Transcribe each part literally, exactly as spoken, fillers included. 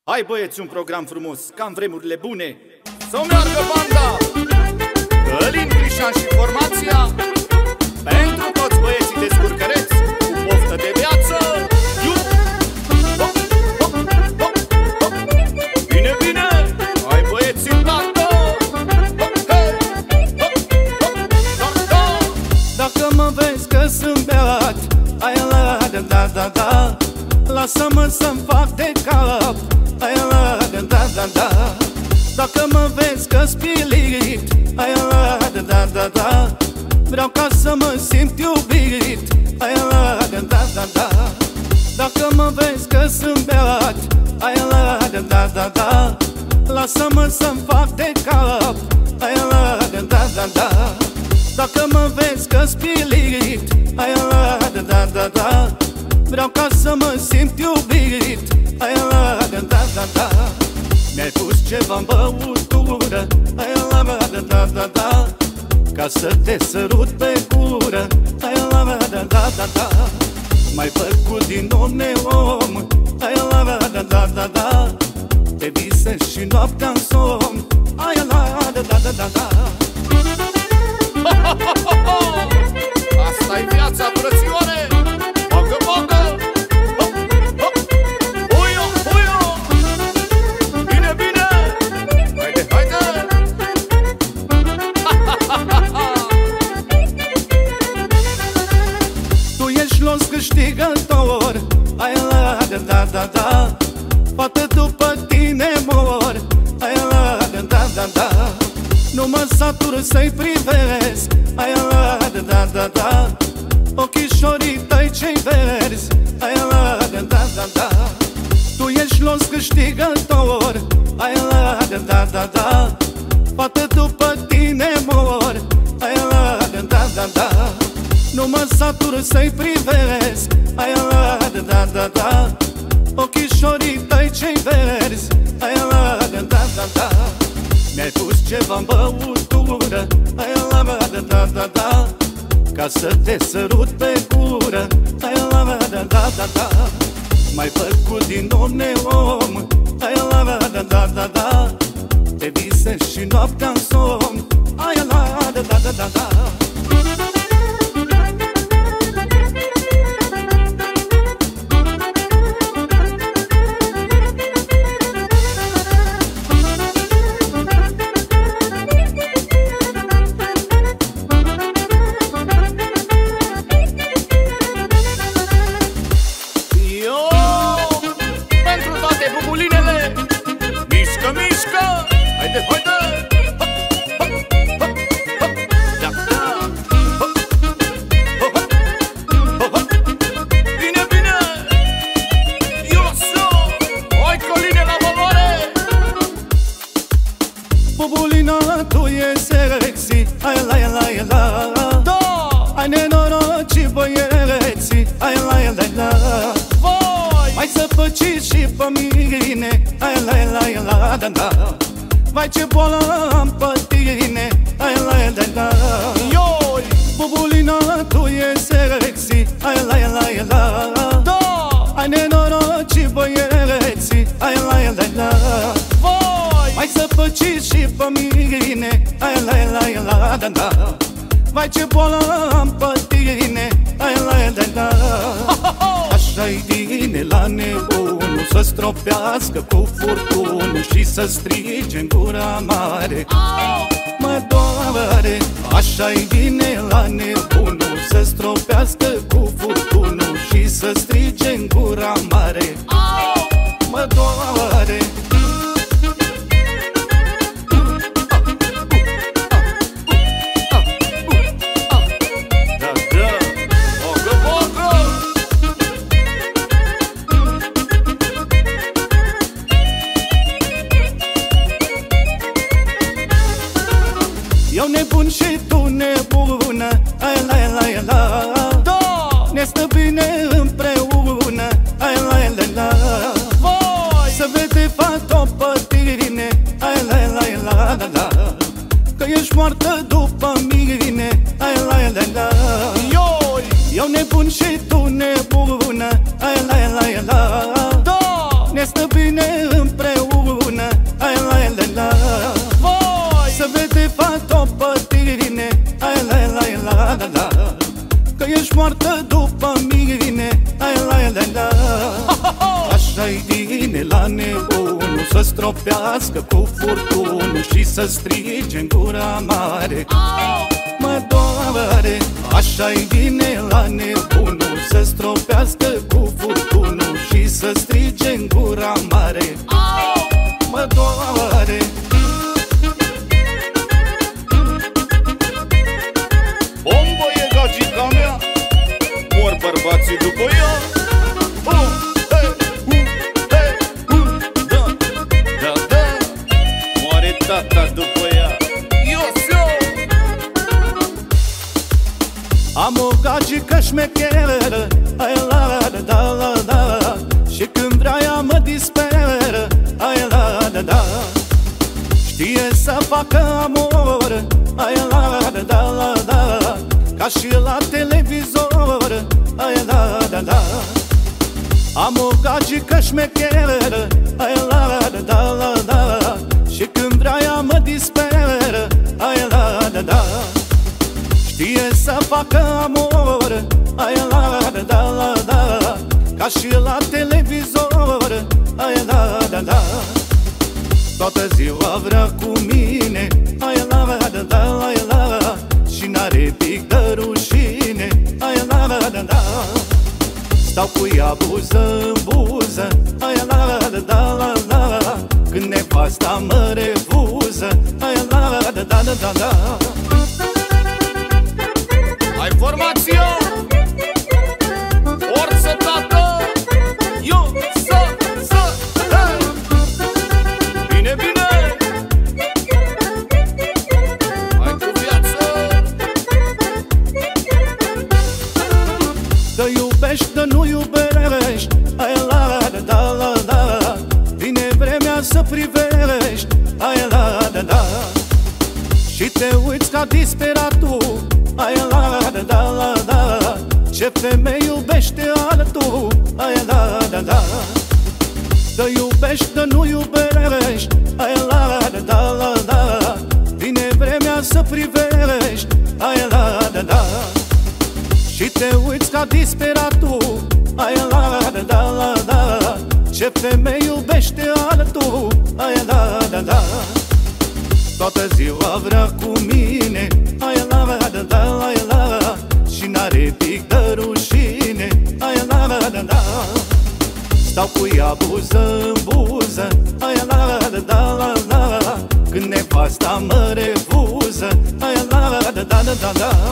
Hai băieți, un program frumos, ca în vremurile bune. Să meargă banda Călin, Crișan și formația, pentru toți băieții descurcăreți cu poftă de viață. Bine, bine, hai băieți în tată. Dacă mă vezi că sunt beat, ai la da da da da, lasă-mă să-mi fac de cap. Ai la da da da da. Dacă mă vezi că spilit, ai la da da da da, vreau ca să mă simt iubit. Ai la da da da da. Dacă mă vezi că sunt beat, ai la da da da da, lasă-mă să-mi fac de cap. Ai la da da da da. Dacă mă vezi că spilit, ai la da da da da, vreau ca să mă simt iubit. Ai la da da da da. Mi-ai pus ceva-n băutură, ai la da da da da, ca să te sărut pe gură. Ai la da da da da. M-ai făcut din om neom, ai la da da da da, te visez și noaptea-n somn. Ai la da da da da da. Asta-i viața, frățioare! Bagă, bagă! Uio, uio! Bine, bine! Haide, haide! Tu ești los câștigător, ai la da da da da, fată după tine mor. Ai la da da da da. Nu mă satur să-i privesc, ai la da da da da, ochișorii tăi cei verzi. Ai la da da da da. Tu ești los câștigător, ai la da da da da, fată după tine mor. Ai la da da da da. Nu mă satur să-i privesc, ai la da da da da, ochișorii tăi cei verzi. Ai la da da da da. Mi-ai pus ceva-n băutură, ai la da da da da, ca să te sărut pe gură. Ai la da da da da. M-ai făcut din om neom, ai la da da da da, te visez și noaptea-n somn. Ai la da da da da da. Haide, haide! Bine, bine! Eu sunt! Hai, Căline, la valoare! Bubulina, tu e sexy, ai la, ai la, ai la, da! Ai nenorocii băieții, ai la, ai la, ai la, voi! Mai să păciți și pe mine, ai la, ai la, ai la, da, da! Vai, ce boală am pe tine, ai la, ai la, ai la, ioi! Bubulina, tu e sexy, ai la, ai la, ai la, da! Ai nenorocii băieții, ai la, ai la, ai la, voi! Mai să păciți și pe mine, ai la, ai la, ai la, da, da! Vai, ce boală am pe tine, ai la, ai la, ai la, așa-i bine la nebunul să stropească cu furtunul și să strige în gura mare. Mă doare, așa-i bine la nebunul să stropească cu furtunul și să strige în gura mare. Mă doare. Eu nebun și tu nebună, ai la, ai la, ai la, da! Ne stă bine împreună, ai la, ai la, ai la, voi! Să vede fata pe tine, ai la, ai la, ai la, da, da, că ești moartă după mine, ai la, ai la, ai la, ioi! Eu nebun și tu nebună, ai la, ai la, ai la, da! Ne stă bine împreună, ai la la la. Să vede fata pe tine, ai la la la la la. Că ești moartă după mine, ai la la la. Așa-i bine la nebunul să stropească cu furtunul și să strige în gura mare. Mă doare, așa-i bine la nebunul să stropească cu furtunul și să strige în gura mare. Mă doare. Bombă e gagica mea, mor bărbații după ea. uh, hey, uh, hey, uh, da, da, da. Moare tata după ea. Iosio! Am o gagică șmecheră, ai la la la la la. Și când vrea ea mă disperă, ai la la la. Știe să facă amor, ai la la la la la. Ca și la televizor, ai la la la. Am o gagică șmecheră, ai la la la la la. Și când vrea ea mă disperă, ai la la la. Știe să facă amor, ai la la la la la. Ca și la televizor, ai la la la. Toată ziua vrea cu mine, ai la la la la la. Și n-are pic de rușine, ai la la la la. Stau cu ea buză în buză, ai la la la la la. Când nevasta mă refuză, ai la la la la la la. Ai formație? Forță, tată! Eu, să, să, hey! Bine, bine! Hai cu viață! Că iubești, că nu iubești, ai la la la la la. Vine vremea să privești, ai la la la. Și te uiți ca disperatul, ai la la la la la. Ce femei iubește altul, ai la la la. Că iubești, că nu iubești, ai la la la la la. Vine vremea să privești, ai la la la. Și te uiți ca disperatul, ai la la la la la. Ce femei iubește altul, ai la la la. Toată ziua vrea cu mine, ai la la la la la. Și n-are pic de rușine, ai la la la la. Stau cu ea buză în buză, ai la la la la la. Când nevasta mă refuză, ai la la la la la la.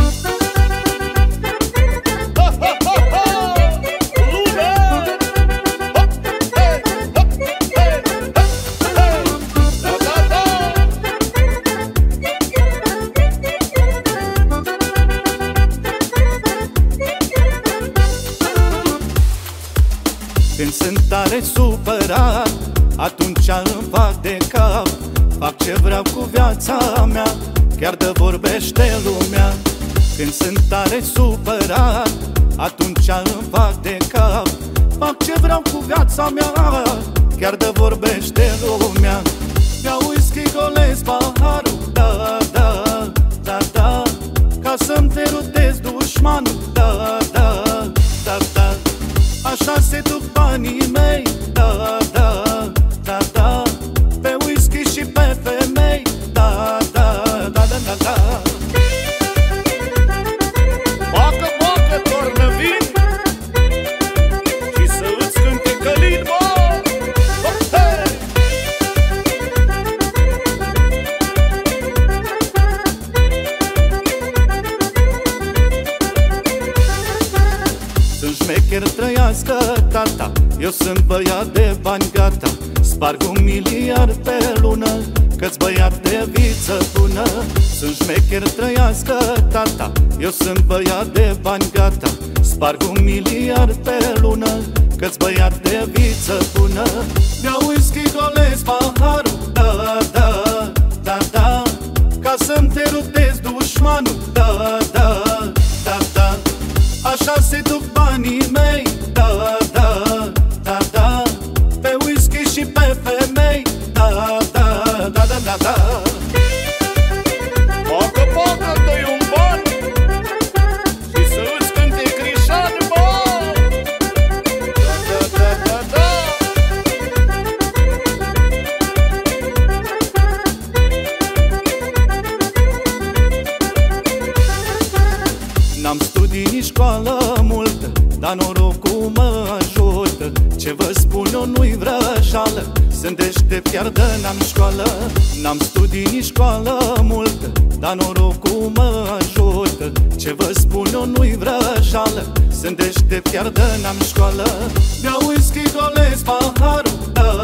Când sunt tare supărat, atunci îmi fac de cap. Fac ce vreau cu viața mea, chiar de vorbește lumea. Când sunt tare supărat, atunci îmi fac de cap. Fac ce vreau cu viața mea, chiar de vorbește lumea. Beau whisky, golesc paharul, da, da, da, da. Ca să-mi derutez dușmanul, da, da, da, da. Așa se duc banii mei, da, da, da, da. Pe whisky și pe femei, da, da, da, da, da, da. Bacă, bacă, tornă vin și să îți cânte călin, bă! Hey! Sunt șmecher, trăiască tata, eu sunt băiat de bani gata. Sparg un miliard pe lună, că-ți băiat de viță bună. Sunt șmecher, trăiască tata, eu sunt băiat de bani gata. Sparg un miliard pe lună, că-ți băiat de viță bună. Beau whisky, golesc paharul, da, da, da, da. Ca să-mi derutez dușmanul, da, da, da, da. Așa se duc banii mei, da, da, da, da. Pe whisky și pe femei. Da, da, da, da, da, da. Pacă, pacă, dă-i un ban și să îți cânte Crișan, bă! Da, da, da, da, da. N-am studii nici școală multă, dar norocul mă ajută. Ce vă spun eu nu-i vrășală, sunt deștept chiar de n-am școală. N-am studii nici școală multă, dar norocul mă ajută. Ce vă spun eu nu-i vrășală, sunt deștept chiar de n-am școală. Beau whisky, golesc paharul, da,